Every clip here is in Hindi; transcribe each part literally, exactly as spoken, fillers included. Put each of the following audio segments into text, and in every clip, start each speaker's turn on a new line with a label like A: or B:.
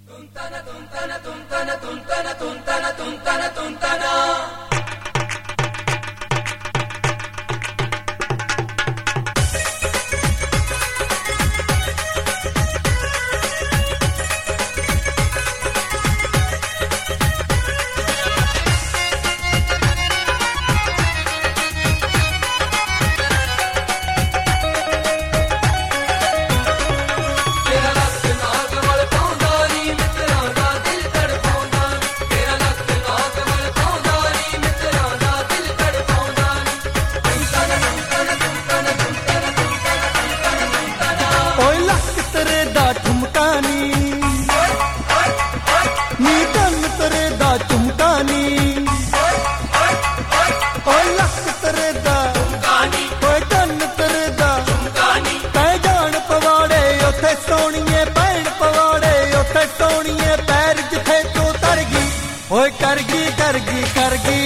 A: सोनिए पैण पवाड़े उथे सोनिए पैर जिथे तू तरगी ओए करगी करगी करगी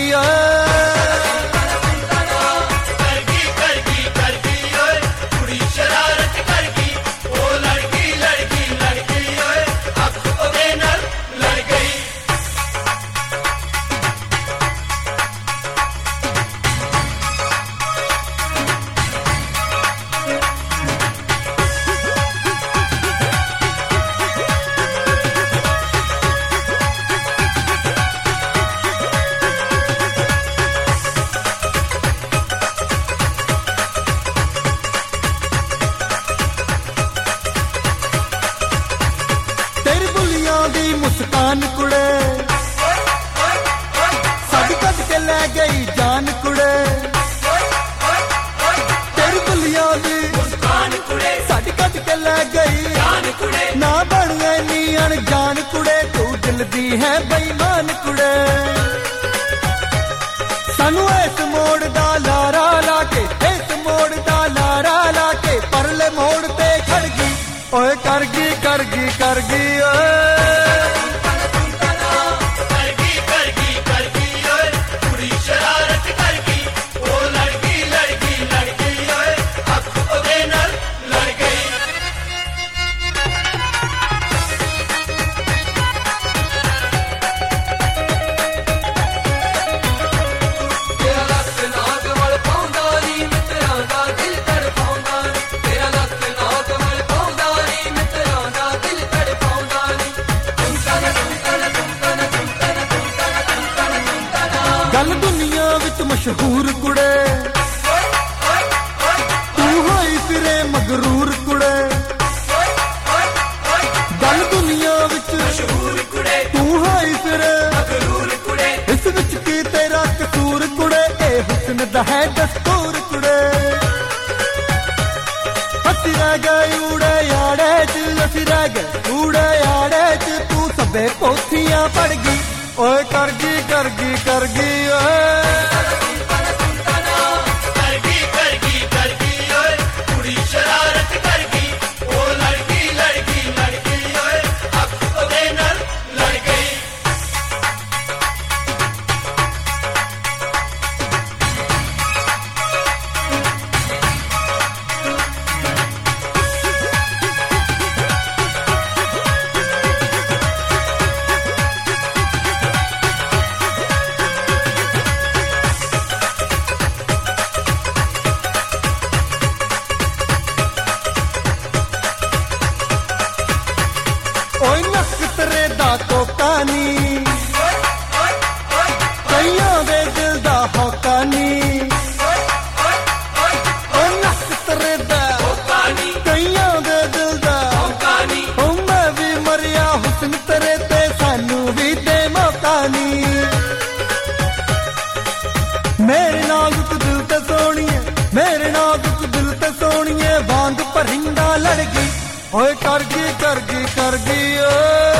B: करगी करगी करगी ओए कुड़ी शरारत करगी ओ लड़की लड़की लड़की ओए अख ओदे नाल लड़ गई
A: मुस्कान कुड़े सब कद के ले गई जान कुड़े तेरी बुलिया दी
B: मुस्कान कुड़े
A: सब कद के ले गई
B: जान कुड़े
A: ना बन गए नी अनजान कुड़े तू दिल दी है बेईमान कुड़े सानू इस मोड़ दा लारा लाके इस मोड़ दा लारा लाके परले मोड़ ते खड़ गई ओए करगी करगी करगी ओए गल दुनिया विच मशहूर कुड़े तू होई फिरे मगरूर कुड़े गल दुनिया विच
B: मशहूर कुड़े
A: तू होई फिरे
B: मगरूर कुड़े
A: इस विच की तेरा कसूर कुड़े ए हुस्न दा है दस्तूर कुड़े हसी रह गई उड़े याड़े च हसी रह गई उड़े याड़े च तू सबे पोथियां पड़ गई ओए करगी करगी करगी ओए
B: करगी करगी करगी ओए कुड़ी शरारत करगी ओ लड़की लड़की लड़की ओए अख ओदे नाल लड़ गई
A: ओए नक तेरे दा कोकानी कईयां दे दिल दा होकानी ओए नक तेरे दा
B: कोकानी
A: कईयां दे दिल दा
B: कोकानी
A: ओ मैं भी मरिया हुस्न तेरे ते सानू भी दे मौकानी मेरे नाजुक दिल ते सोनिए मेरे नाजुक दिल ते सोनिए वांग परिंदा लड़ गई ओए करगी करगी करगी ओए